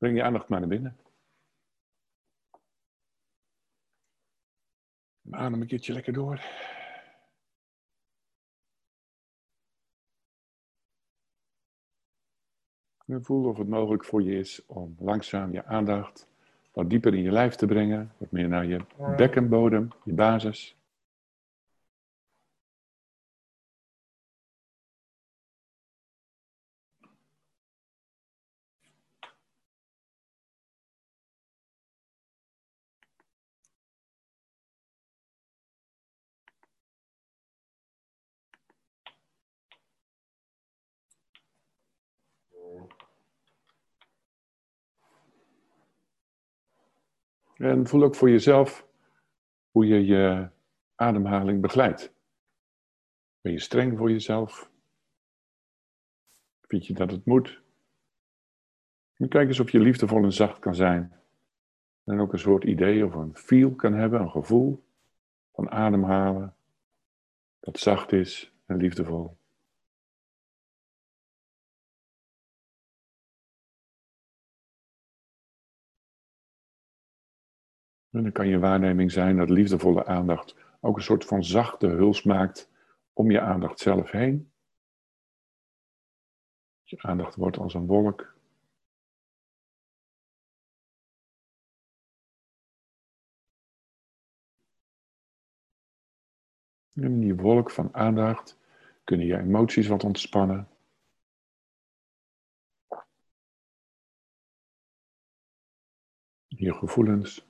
Breng je aandacht maar naar binnen. Adem een keertje lekker door. En voel of het mogelijk voor je is om langzaam je aandacht wat dieper in je lijf te brengen. Wat meer naar je bekkenbodem, je basis. En voel ook voor jezelf hoe je je ademhaling begeleidt. Ben je streng voor jezelf? Vind je dat het moet? En kijk eens of je liefdevol en zacht kan zijn. En ook een soort idee of een feel kan hebben, een gevoel van ademhalen. Dat zacht is en liefdevol. En dan kan je waarneming zijn dat liefdevolle aandacht ook een soort van zachte huls maakt om je aandacht zelf heen. Je aandacht wordt als een wolk. En in die wolk van aandacht kunnen je emoties wat ontspannen. Je gevoelens.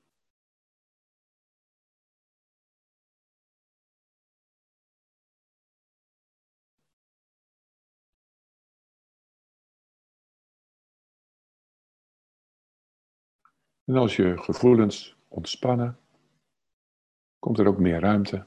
En als je gevoelens ontspannen, komt er ook meer ruimte.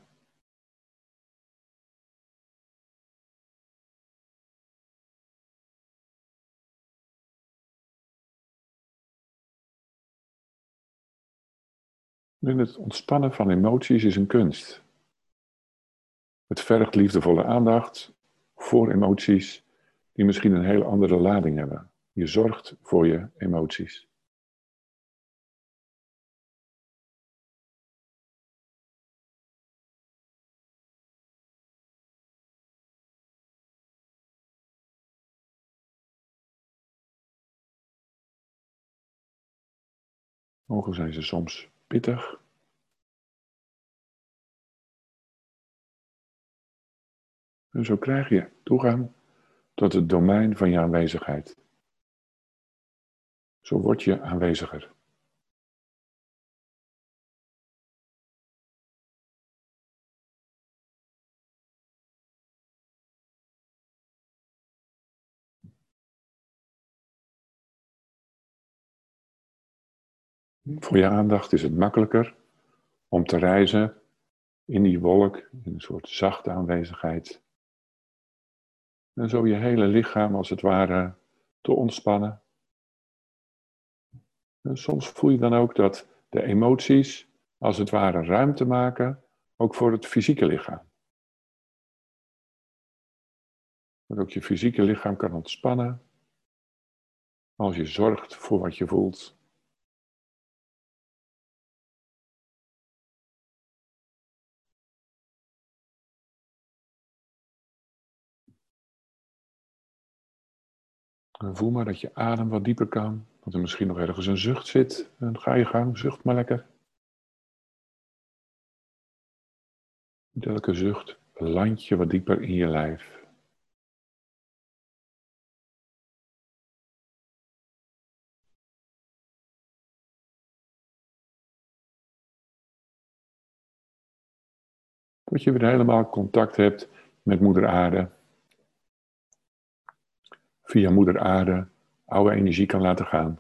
En het ontspannen van emoties is een kunst. Het vergt liefdevolle aandacht voor emoties die misschien een hele andere lading hebben. Je zorgt voor je emoties. Mogen zijn ze soms pittig. En zo krijg je toegang tot het domein van je aanwezigheid. Zo word je aanweziger. Voor je aandacht is het makkelijker om te reizen in die wolk, in een soort zachte aanwezigheid. En zo je hele lichaam als het ware te ontspannen. En soms voel je dan ook dat de emoties als het ware ruimte maken, ook voor het fysieke lichaam. Dat ook je fysieke lichaam kan ontspannen als je zorgt voor wat je voelt. En voel maar dat je adem wat dieper kan, dat er misschien nog ergens een zucht zit. En ga je gang, zucht maar lekker. Met elke zucht land je wat dieper in je lijf. Tot je weer helemaal contact hebt met Moeder Aarde. Via Moeder Aarde oude energie kan laten gaan.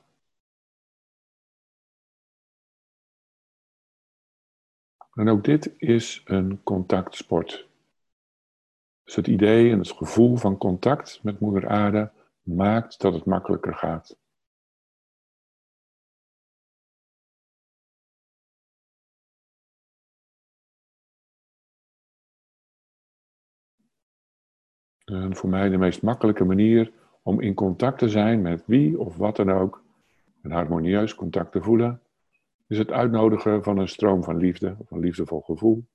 En ook dit is een contactsport. Dus het idee en het gevoel van contact met Moeder Aarde maakt dat het makkelijker gaat. En voor mij de meest makkelijke manier om in contact te zijn met wie of wat dan ook Een harmonieus contact te voelen is het uitnodigen van een stroom van liefde of een liefdevol gevoel.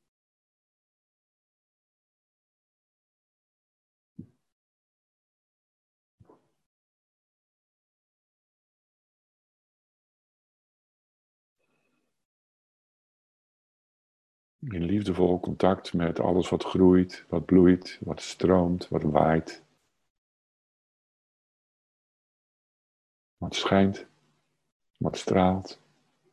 In liefdevol contact met alles wat groeit, wat bloeit, wat stroomt, wat waait. Wat schijnt, wat straalt.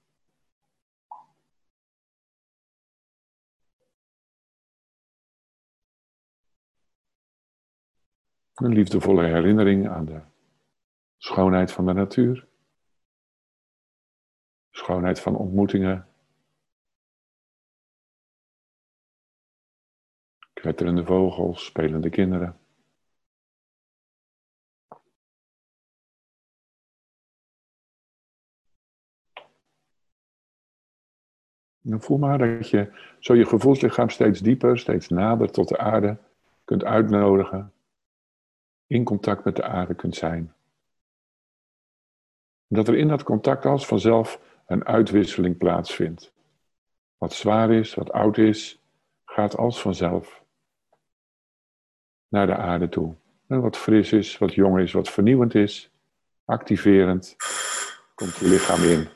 Een liefdevolle herinnering aan de schoonheid van de natuur. Schoonheid van ontmoetingen. Kwetterende vogels, spelende kinderen. En voel maar dat je zo je gevoelslichaam steeds dieper, steeds nader tot de aarde kunt uitnodigen. In contact met de aarde kunt zijn. Dat er in dat contact als vanzelf een uitwisseling plaatsvindt. Wat zwaar is, wat oud is, gaat als vanzelf naar de aarde toe. En wat fris is, wat jong is, wat vernieuwend is, activerend, komt je lichaam in.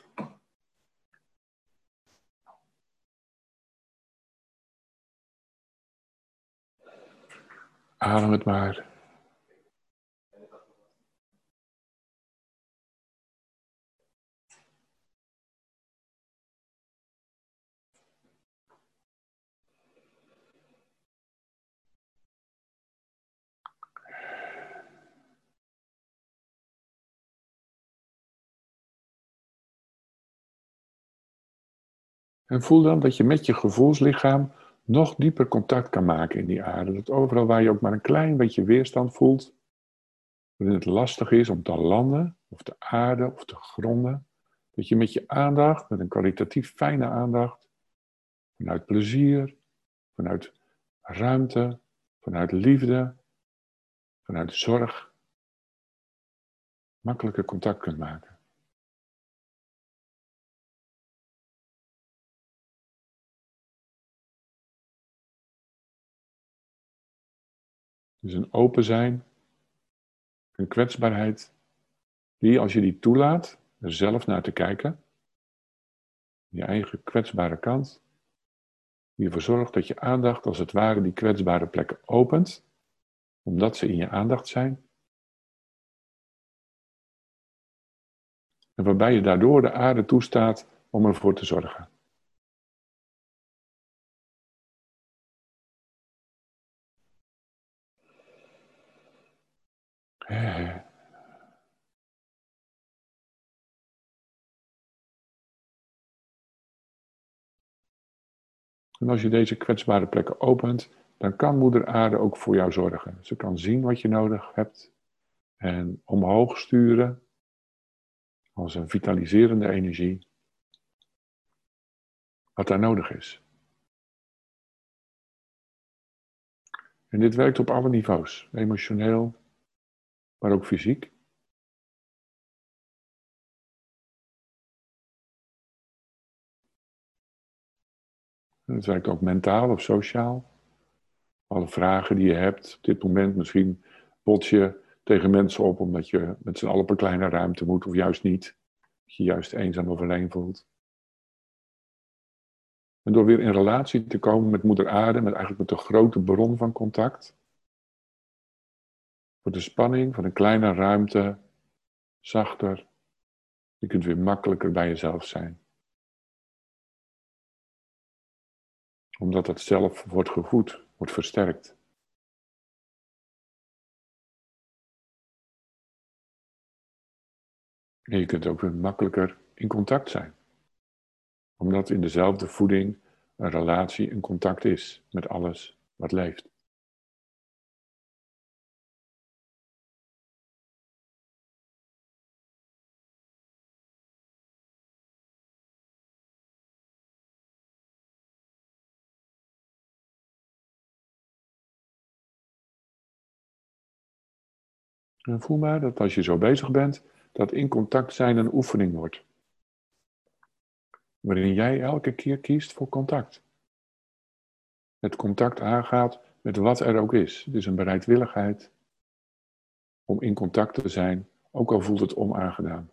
Adem het maar. En voel dan dat je met je gevoelslichaam nog dieper contact kan maken in die aarde. Dat overal waar je ook maar een klein beetje weerstand voelt, waarin het lastig is om te landen, of te aarden, of te gronden, dat je met je aandacht, met een kwalitatief fijne aandacht, vanuit plezier, vanuit ruimte, vanuit liefde, vanuit zorg, makkelijker contact kunt maken. Dus een open zijn, een kwetsbaarheid, die als je die toelaat, er zelf naar te kijken, je eigen kwetsbare kant, die ervoor zorgt dat je aandacht als het ware die kwetsbare plekken opent, omdat ze in je aandacht zijn. En waarbij je daardoor de aarde toestaat om ervoor te zorgen. En als je deze kwetsbare plekken opent, dan kan Moeder Aarde ook voor jou zorgen. Ze kan zien wat je nodig hebt en omhoog sturen als een vitaliserende energie wat daar nodig is. En dit werkt op alle niveaus, emotioneel, maar ook fysiek. En het werkt ook mentaal of sociaal. Alle vragen die je hebt op dit moment, misschien bots je tegen mensen op omdat je met z'n allen op een kleine ruimte moet of juist niet. Dat je juist eenzaam of alleen voelt. En door weer in relatie te komen met Moeder Aarde, eigenlijk met de grote bron van contact, wordt de spanning van een kleine ruimte zachter. Je kunt weer makkelijker bij jezelf zijn. Omdat dat zelf wordt gevoed, wordt versterkt. En je kunt ook weer makkelijker in contact zijn. Omdat in dezelfde voeding een relatie, een contact is met alles wat leeft. En voel maar dat als je zo bezig bent, dat in contact zijn een oefening wordt. Waarin jij elke keer kiest voor contact. Het contact aangaat met wat er ook is. Het is een bereidwilligheid om in contact te zijn, ook al voelt het onaangenaam.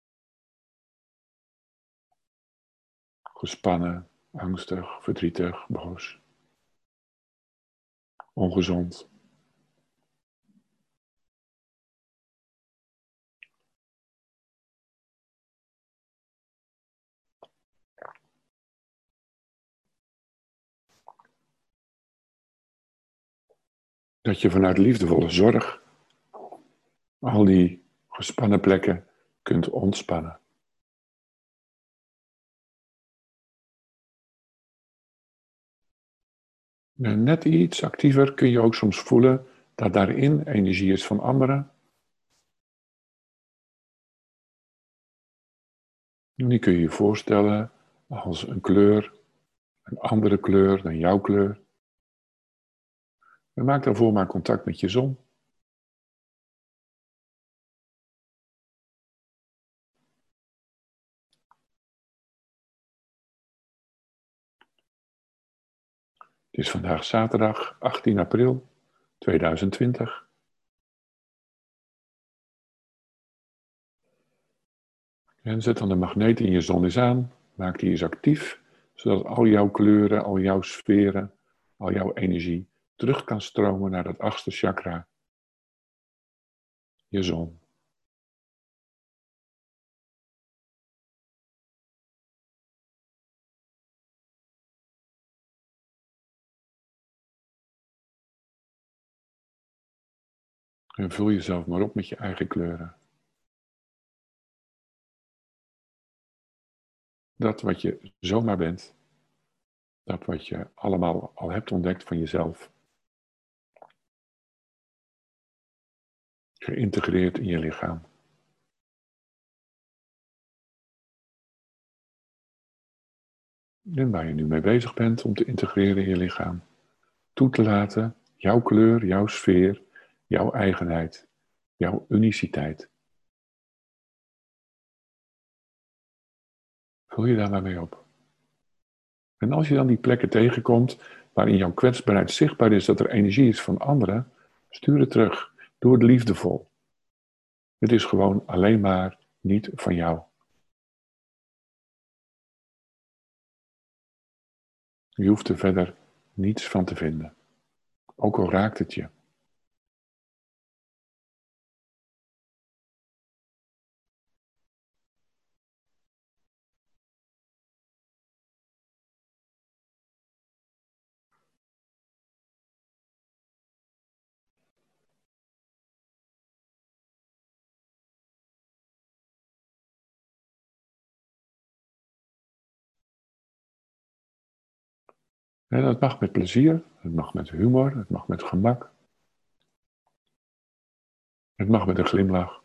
Gespannen, angstig, verdrietig, boos. Ongezond. Dat je vanuit liefdevolle zorg al die gespannen plekken kunt ontspannen. En net iets actiever kun je ook soms voelen dat daarin energie is van anderen. En die kun je je voorstellen als een kleur, een andere kleur dan jouw kleur. En maak daarvoor maar contact met je zon. Het is vandaag zaterdag 18 april 2020. En zet dan de magneet in je zon eens aan. Maak die eens actief, zodat al jouw kleuren, al jouw sferen, al jouw energie terug kan stromen naar dat 8e chakra. Je zon. En vul jezelf maar op met je eigen kleuren. Dat wat je zomaar bent. Dat wat je allemaal al hebt ontdekt van jezelf. Geïntegreerd in je lichaam. En waar je nu mee bezig bent om te integreren in je lichaam. Toe te laten, jouw kleur, jouw sfeer, jouw eigenheid, jouw uniciteit. Vul je daar maar mee op. En als je dan die plekken tegenkomt waarin jouw kwetsbaarheid zichtbaar is dat er energie is van anderen, stuur het terug. Doe het liefdevol. Het is gewoon alleen maar niet van jou. Je hoeft er verder niets van te vinden. Ook al raakt het je. En dat mag met plezier, het mag met humor, het mag met gemak. Het mag met een glimlach.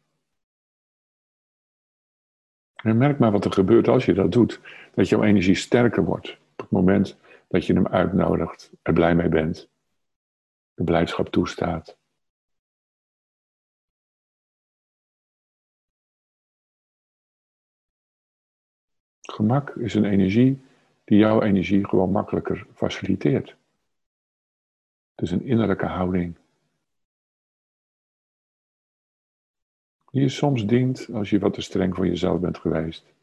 En merk maar wat er gebeurt als je dat doet. Dat jouw energie sterker wordt. Op het moment dat je hem uitnodigt, er blij mee bent. De blijdschap toestaat. Gemak is een energie die jouw energie gewoon makkelijker faciliteert. Het is een innerlijke houding. Die je soms dient als je wat te streng voor jezelf bent geweest.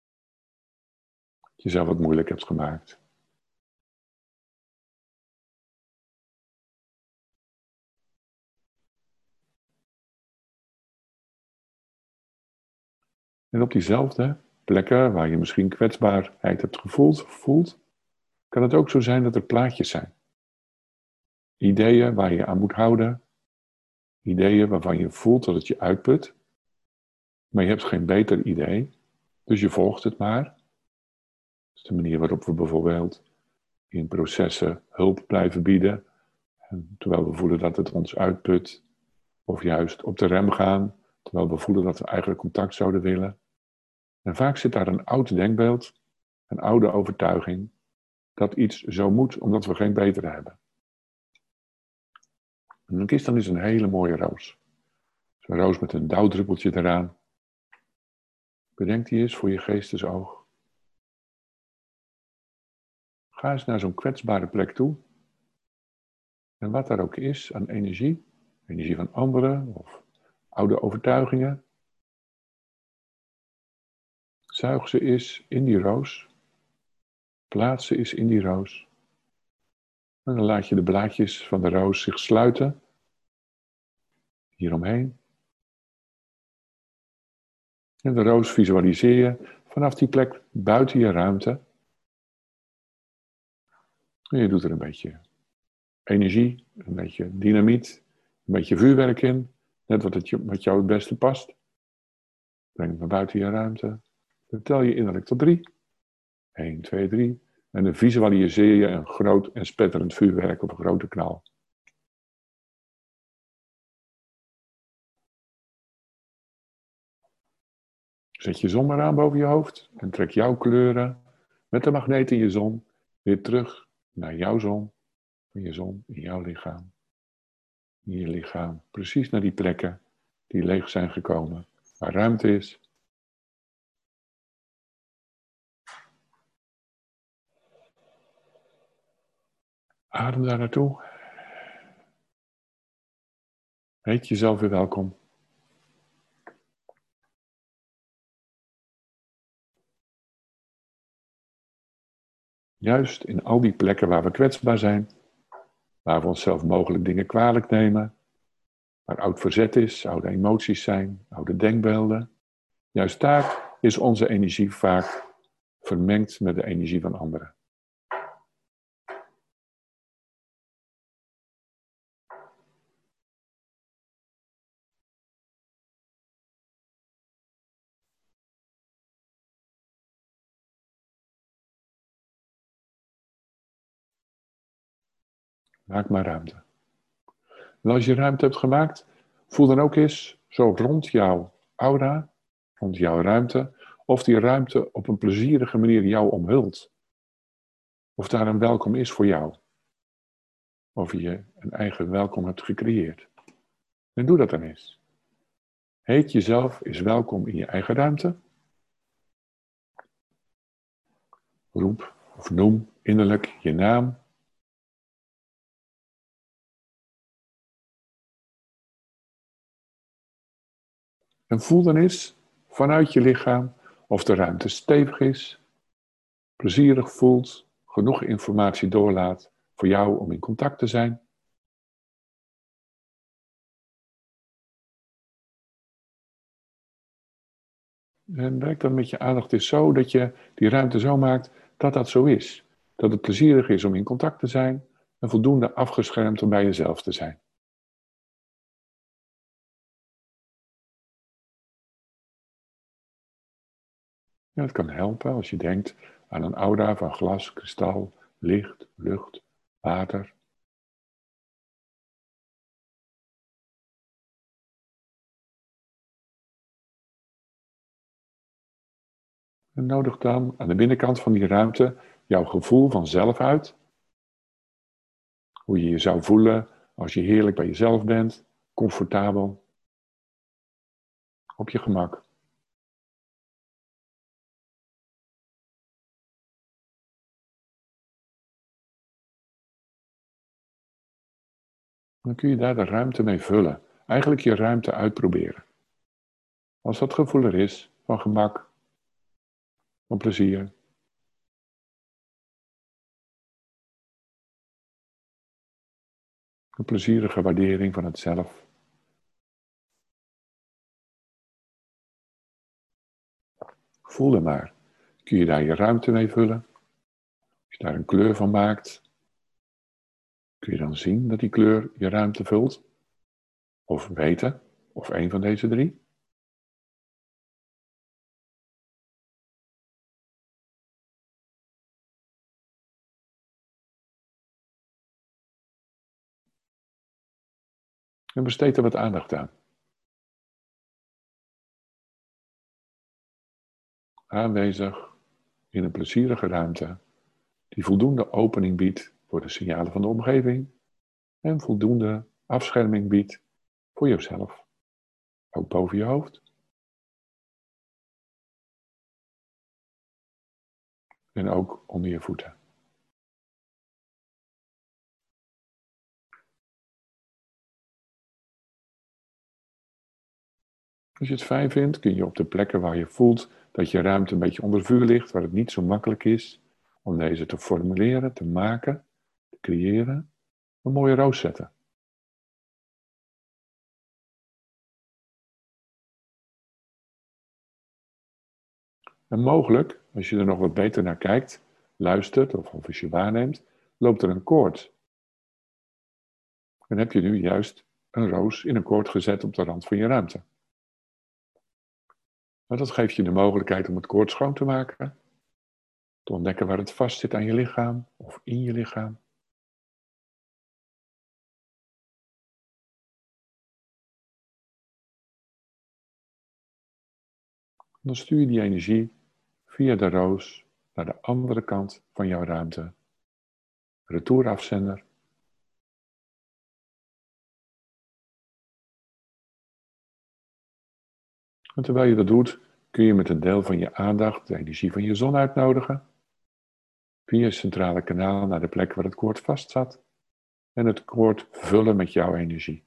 Jezelf wat moeilijk hebt gemaakt. En op diezelfde plekken waar je misschien kwetsbaarheid hebt gevoeld of voelt, kan het ook zo zijn dat er plaatjes zijn. Ideeën waar je aan moet houden. Ideeën waarvan je voelt dat het je uitput. Maar je hebt geen beter idee, dus je volgt het maar. Dat is de manier waarop we bijvoorbeeld in processen hulp blijven bieden. En terwijl we voelen dat het ons uitput. Of juist op de rem gaan, terwijl we voelen dat we eigenlijk contact zouden willen. En vaak zit daar een oud denkbeeld, een oude overtuiging, dat iets zo moet omdat we geen betere hebben. En een kist dan is een hele mooie roos. Zo'n roos met een dauwdruppeltje eraan. Bedenk die eens voor je geestesoog. Ga eens naar zo'n kwetsbare plek toe. En wat daar ook is aan energie, energie van anderen of oude overtuigingen, zuig ze eens in die roos. Plaats ze eens in die roos. En dan laat je de blaadjes van de roos zich sluiten. Hieromheen. En de roos visualiseer je vanaf die plek buiten je ruimte. En je doet er een beetje energie, een beetje dynamiet, een beetje vuurwerk in. Net wat jou het beste past. Breng het naar buiten je ruimte. Dan tel je innerlijk tot 3. 1, 2, 3. En dan visualiseer je een groot en spetterend vuurwerk op een grote knal. Zet je zon maar aan boven je hoofd en trek jouw kleuren met de magneet in je zon weer terug naar jouw zon. Van je zon in jouw lichaam. In je lichaam. Precies naar die plekken die leeg zijn gekomen. Waar ruimte is. Adem daar naartoe. Heet jezelf weer welkom. Juist in al die plekken waar we kwetsbaar zijn. Waar we onszelf mogelijk dingen kwalijk nemen. Waar oud verzet is, oude emoties zijn, oude denkbeelden. Juist daar is onze energie vaak vermengd met de energie van anderen. Maak maar ruimte. En als je ruimte hebt gemaakt, voel dan ook eens zo rond jouw aura, rond jouw ruimte, of die ruimte op een plezierige manier jou omhult. Of daar een welkom is voor jou. Of je een eigen welkom hebt gecreëerd. En doe dat dan eens. Heet jezelf eens welkom in je eigen ruimte. Roep of noem innerlijk je naam. En voel dan eens vanuit je lichaam of de ruimte stevig is, plezierig voelt, genoeg informatie doorlaat voor jou om in contact te zijn. En werk dan met je aandacht eens zo dat je die ruimte zo maakt dat dat zo is. Dat het plezierig is om in contact te zijn en voldoende afgeschermd om bij jezelf te zijn. Ja, het kan helpen als je denkt aan een aura van glas, kristal, licht, lucht, water. En nodig dan aan de binnenkant van die ruimte jouw gevoel van zelf uit. Hoe je je zou voelen als je heerlijk bij jezelf bent, comfortabel, op je gemak. Dan kun je daar de ruimte mee vullen. Eigenlijk je ruimte uitproberen. Als dat gevoel er is, van gemak, van plezier. Een plezierige waardering van het zelf. Voel er maar. Kun je daar je ruimte mee vullen? Als je daar een kleur van maakt, kun je dan zien dat die kleur je ruimte vult? Of weten, of een van deze 3? En besteed er wat aandacht aan. Aanwezig in een plezierige ruimte die voldoende opening biedt voor de signalen van de omgeving en voldoende afscherming biedt voor jezelf. Ook boven je hoofd. En ook onder je voeten. Als je het fijn vindt, kun je op de plekken waar je voelt dat je ruimte een beetje onder vuur ligt, waar het niet zo makkelijk is om deze te formuleren, te maken, te creëren, een mooie roos zetten. En mogelijk, als je er nog wat beter naar kijkt, luistert of als je waarneemt, loopt er een koord. En heb je nu juist een roos in een koord gezet op de rand van je ruimte. Maar dat geeft je de mogelijkheid om het koord schoon te maken, te ontdekken waar het vast zit aan je lichaam of in je lichaam. Dan stuur je die energie via de roos naar de andere kant van jouw ruimte. Retourafzender. En terwijl je dat doet, kun je met een deel van je aandacht de energie van je zon uitnodigen. Via je centrale kanaal naar de plek waar het koord vast zat. En het koord vullen met jouw energie.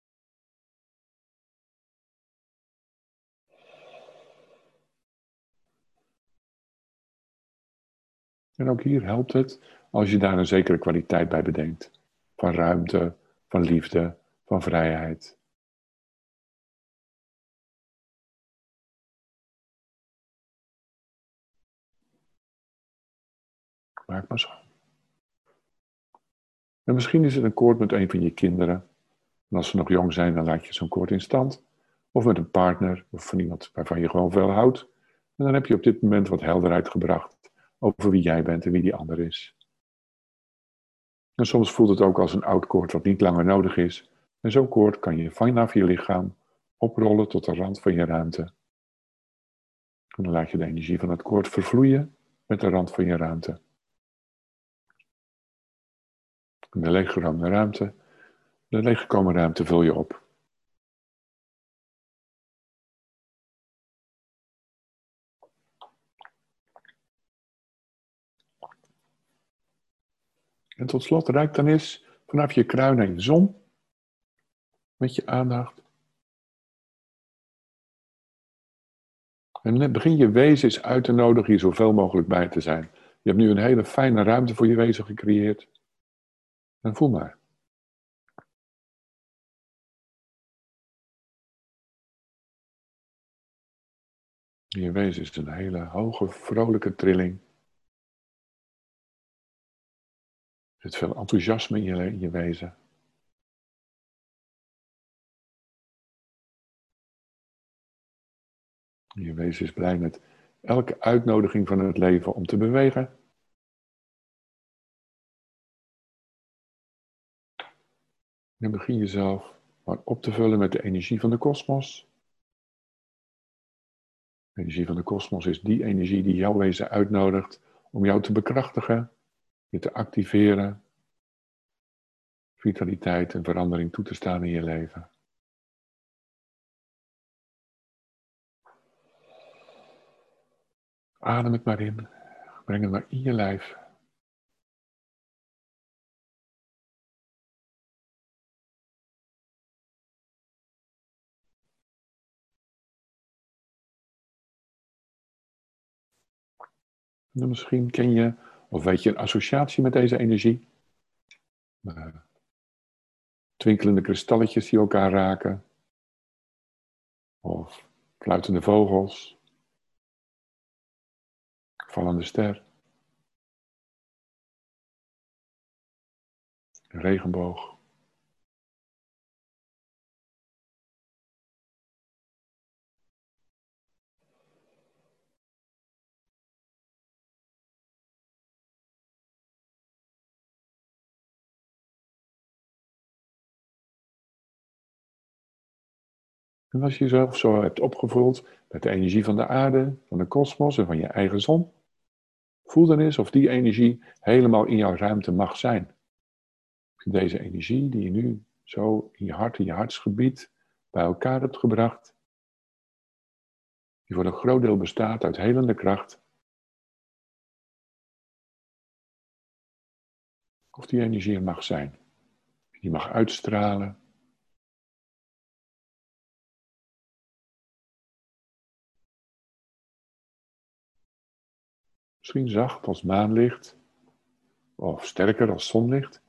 En ook hier helpt het als je daar een zekere kwaliteit bij bedenkt. Van ruimte, van liefde, van vrijheid. Maak maar zo. En misschien is het een koord met een van je kinderen. En als ze nog jong zijn, dan laat je zo'n koord in stand. Of met een partner, of van iemand waarvan je gewoon veel houdt. En dan heb je op dit moment wat helderheid gebracht over wie jij bent en wie die ander is. En soms voelt het ook als een oud koord wat niet langer nodig is. En zo'n koord kan je vanaf je lichaam oprollen tot de rand van je ruimte. En dan laat je de energie van het koord vervloeien met de rand van je ruimte. En de leeggekomen ruimte vul je op. En tot slot reik dan eens vanaf je kruin naar je zon met je aandacht. En begin je wezen eens uit te nodigen hier zoveel mogelijk bij te zijn. Je hebt nu een hele fijne ruimte voor je wezen gecreëerd. En voel maar. Je wezen is een hele hoge, vrolijke trilling. Er zit veel enthousiasme in je wezen. Je wezen is blij met elke uitnodiging van het leven om te bewegen. En begin jezelf maar op te vullen met de energie van de kosmos. De energie van de kosmos is die energie die jouw wezen uitnodigt om jou te bekrachtigen, je te activeren, vitaliteit en verandering toe te staan in je leven. Adem het maar in, breng het maar in je lijf. En misschien ken je of weet je een associatie met deze energie. Twinkelende kristalletjes die elkaar raken. Of fluitende vogels. Vallende ster. Een regenboog. En als je jezelf zo hebt opgevuld met de energie van de aarde, van de kosmos en van je eigen zon, voel dan eens of die energie helemaal in jouw ruimte mag zijn. Deze energie die je nu zo in je hart, in je hartsgebied bij elkaar hebt gebracht, die voor een groot deel bestaat uit helende kracht, Of die energie er mag zijn. Die mag uitstralen. Misschien zacht als maanlicht. Of sterker als zonlicht.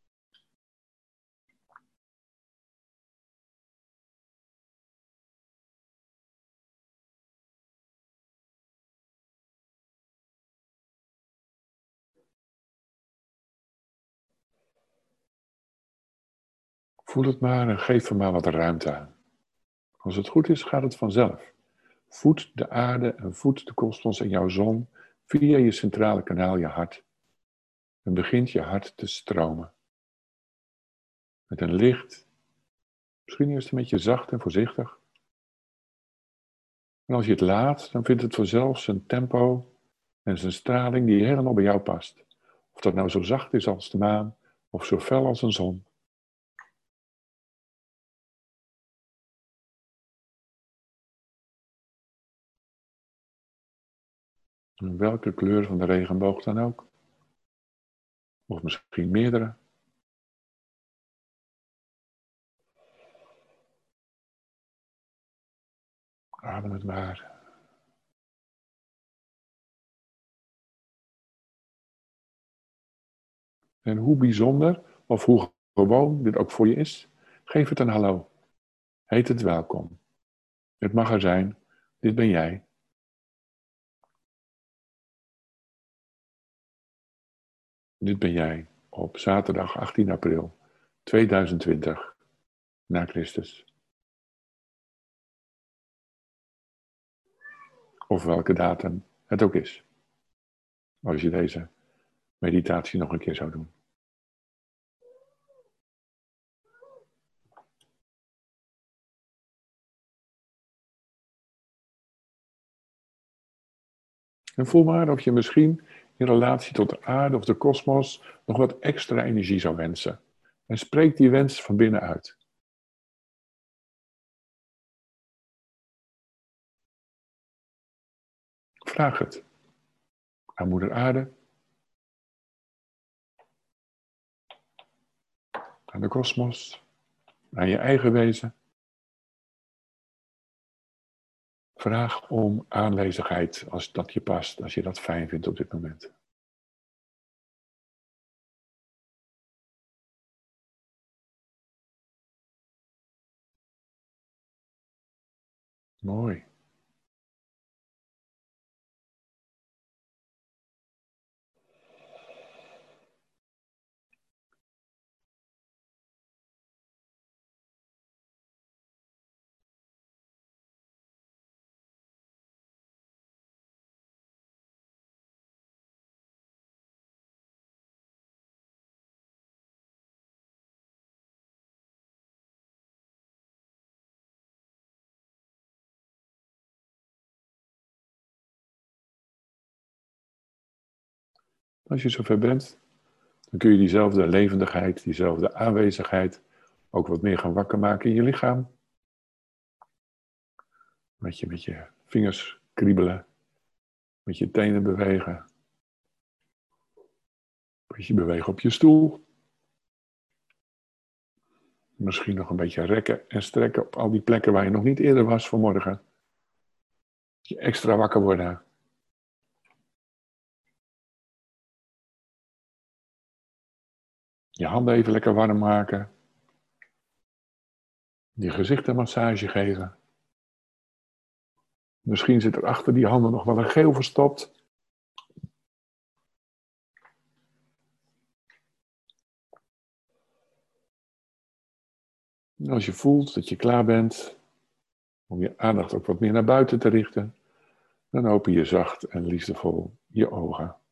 Voel het maar en geef er maar wat ruimte aan. Als het goed is, gaat het vanzelf. Voed de aarde en voed de kosmos en jouw zon via je centrale kanaal, je hart. En begint je hart te stromen. Met een licht, misschien eerst een beetje zacht en voorzichtig. En als je het laat, dan vindt het vanzelf zijn tempo en zijn straling die helemaal bij jou past. Of dat nou zo zacht is als de maan, of zo fel als een zon. En welke kleur van de regenboog dan ook. Of misschien meerdere. Adem het maar. En hoe bijzonder, of hoe gewoon dit ook voor je is, geef het een hallo. Heet het welkom. Het mag er zijn. Dit ben jij. Dit ben jij op zaterdag 18 april 2020 na Christus. Of welke datum het ook is. Als je deze meditatie nog een keer zou doen. En voel maar of je misschien in relatie tot de aarde of de kosmos nog wat extra energie zou wensen. En spreek die wens van binnen uit. Vraag het aan Moeder Aarde, aan de kosmos, aan je eigen wezen. Vraag om aanwezigheid als dat je past, als je dat fijn vindt op dit moment. Mooi. Als je zover bent, dan kun je diezelfde levendigheid, diezelfde aanwezigheid ook wat meer gaan wakker maken in je lichaam. Met je vingers kriebelen, met je tenen bewegen. Een beetje bewegen op je stoel. Misschien nog een beetje rekken en strekken op al die plekken waar je nog niet eerder was vanmorgen. Je extra wakker worden. Je handen even lekker warm maken. Je gezicht een massage geven. Misschien zit er achter die handen nog wel een geel verstopt. En als je voelt dat je klaar bent om je aandacht ook wat meer naar buiten te richten, dan open je zacht en liefdevol je ogen.